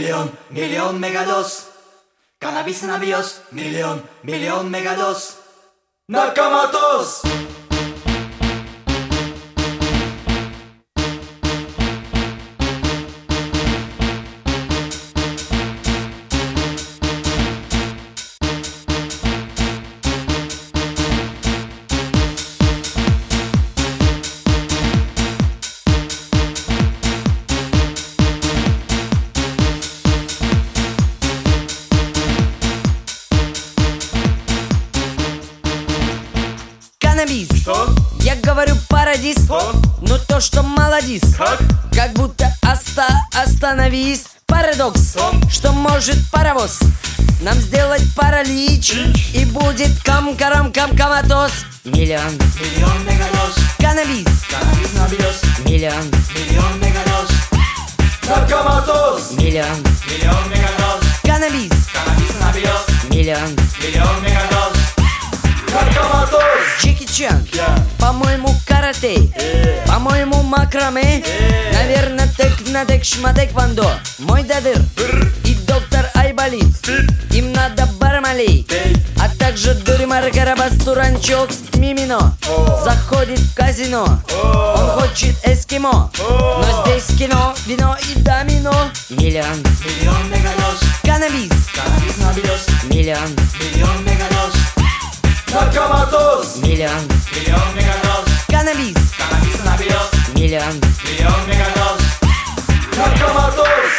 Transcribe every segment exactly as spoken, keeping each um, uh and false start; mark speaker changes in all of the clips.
Speaker 1: Миллион, миллион мегадоз. Каннабис набьёс. Миллион, миллион мегадоз. Наркоматоз.
Speaker 2: Каннабис.
Speaker 1: Что?
Speaker 2: Я говорю парадис.
Speaker 1: Что?
Speaker 2: Но то, что молодис.
Speaker 1: Как?
Speaker 2: Как будто оста остановись. Парадокс.
Speaker 1: Что?
Speaker 2: Что может паровоз нам сделать паралич.
Speaker 1: Ич.
Speaker 2: И будет кам-карам-кам-каматоз. Миллион.
Speaker 1: Миллион мегадоз.
Speaker 2: Каннабис.
Speaker 1: Каннабис набьёс.
Speaker 2: Миллион.
Speaker 1: Миллион мегадоз. Наркоматоз.
Speaker 2: Миллион.
Speaker 1: Миллион мегадоз.
Speaker 2: Каннабис.
Speaker 1: Каннабис набьёс.
Speaker 2: Миллион.
Speaker 1: Миллион мегадоз. Наркоматоз.
Speaker 2: Джеки Чан.
Speaker 1: Я.
Speaker 2: По-моему, карате.
Speaker 1: Э.
Speaker 2: По-моему, макраме.
Speaker 1: Э.
Speaker 2: Наверное, тек-надек, шматек вандо. Мой дадыр
Speaker 1: Бр.
Speaker 2: и доктор Айболит.
Speaker 1: Спит.
Speaker 2: Им надо бармалей.
Speaker 1: Пей.
Speaker 2: А также Дуримар Карабас Туранчок с Мимино.
Speaker 1: О.
Speaker 2: Заходит в казино.
Speaker 1: О.
Speaker 2: Он хочет эскимо.
Speaker 1: О.
Speaker 2: Но здесь кино, вино и домино. Миллион.
Speaker 1: Миллион мегадоз.
Speaker 2: Каннабис.
Speaker 1: Каннабис набьёс.
Speaker 2: Миллион.
Speaker 1: Миллион мегадоз. Наркоматоз.
Speaker 2: Миллион.
Speaker 1: Миллион мегадоз.
Speaker 2: Каннабис.
Speaker 1: Каннабис набьёс.
Speaker 2: Миллион.
Speaker 1: Миллион мегадоз. Наркоматоз.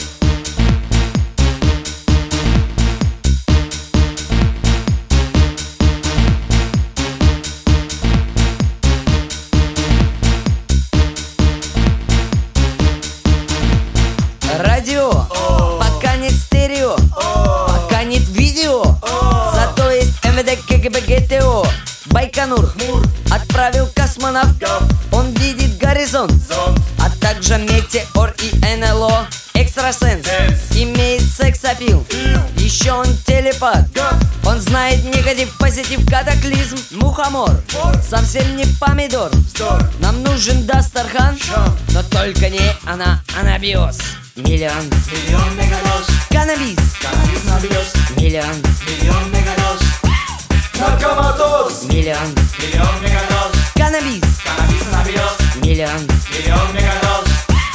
Speaker 2: Радио.
Speaker 1: О.
Speaker 2: Пока нет стерео.
Speaker 1: О.
Speaker 2: Пока нет видео.
Speaker 1: О.
Speaker 2: Зато есть МВД, КГБ, ГТО. Байконур
Speaker 1: Мур.
Speaker 2: отправил космонавт.
Speaker 1: Гав.
Speaker 2: Он видит горизонт.
Speaker 1: Зонт.
Speaker 2: А также метеор и НЛО. Экстрасенс.
Speaker 1: Сенс.
Speaker 2: Имеет секс-апил.
Speaker 1: Фил.
Speaker 2: Еще он телепат.
Speaker 1: Гав.
Speaker 2: Он знает негатив, позитив, катаклизм. Мухомор.
Speaker 1: Мор.
Speaker 2: Совсем не помидор.
Speaker 1: Вздор.
Speaker 2: Нам нужен Дастархан.
Speaker 1: Шам.
Speaker 2: Но только не она, анабиоз. Миллион.
Speaker 1: Миллион мегадоз.
Speaker 2: Каннабис.
Speaker 1: Каннабис набьёс.
Speaker 2: Миллион.
Speaker 1: Миллион мегадоз. Наркоматоз.
Speaker 2: Миллион.
Speaker 1: Миллион мегадоз.
Speaker 2: Каннабис.
Speaker 1: Каннабис набьёс.
Speaker 2: Миллион.
Speaker 1: Миллион мегадоз.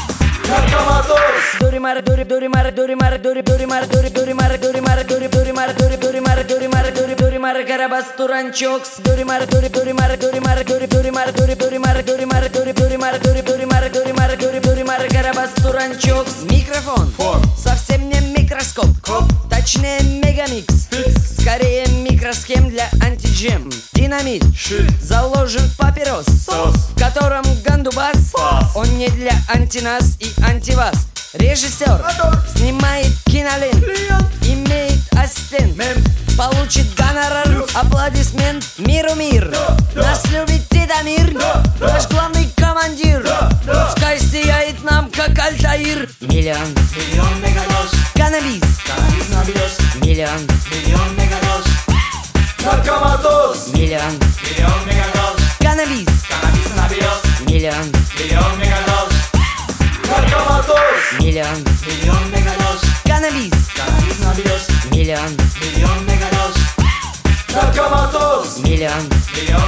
Speaker 1: Наркоматоз.
Speaker 2: Дуримар, дури, дуримар, дуримар, дури, дуримар, дури, дуримар, дуримар, дури, дуримар, дури, дуримар, дуримар, дури, дуримар, Карабас Туранчок с дуримар, дури, дуримар, дуримар, дури, дуримар, дури, дуримар, дуримар, дури, дуримар, дури, дуримар, дуримар, дури, дуримар, Карабас Туранчок с микрофон.
Speaker 1: Фон.
Speaker 2: Совсем не микроскоп.
Speaker 1: Коп.
Speaker 2: Точнее мегамикс.
Speaker 1: Фикс.
Speaker 2: Скорее микросхем для антиджем. Динамит.
Speaker 1: Щит.
Speaker 2: Заложен папирос.
Speaker 1: Сос.
Speaker 2: В котором гандубас.
Speaker 1: Пас.
Speaker 2: Он не для антинас и антивас. Режиссер
Speaker 1: Мотор.
Speaker 2: снимает кинолент.
Speaker 1: Клиент.
Speaker 2: Имеет ассистент.
Speaker 1: Мент.
Speaker 2: Получит гонорар.
Speaker 1: Плюс.
Speaker 2: Аплодисмент. Миру мир.
Speaker 1: Да, да.
Speaker 2: Нас любит Титамир.
Speaker 1: Да, да.
Speaker 2: Наш главный командир.
Speaker 1: Да, да.
Speaker 2: Пускай сияет нам, как Альтаир. Миллион.
Speaker 1: Миллион мегадоз.
Speaker 2: Каннабис.
Speaker 1: Каннабис набьёс.
Speaker 2: Миллион.
Speaker 1: Миллион мегадоз. Наркоматоз.
Speaker 2: Миллион.
Speaker 1: Миллион мегадоз.
Speaker 2: Каннабис.
Speaker 1: Каннабис набьёс.
Speaker 2: Миллион.
Speaker 1: Миллион мегадоз. Наркоматоз.
Speaker 2: Миллион.
Speaker 1: Миллион мегадоз.
Speaker 2: Каннабис.
Speaker 1: Каннабис набьёс.
Speaker 2: Миллион.
Speaker 1: Миллион мегадоз. Наркоматоз.
Speaker 2: Миллион.
Speaker 1: Миллион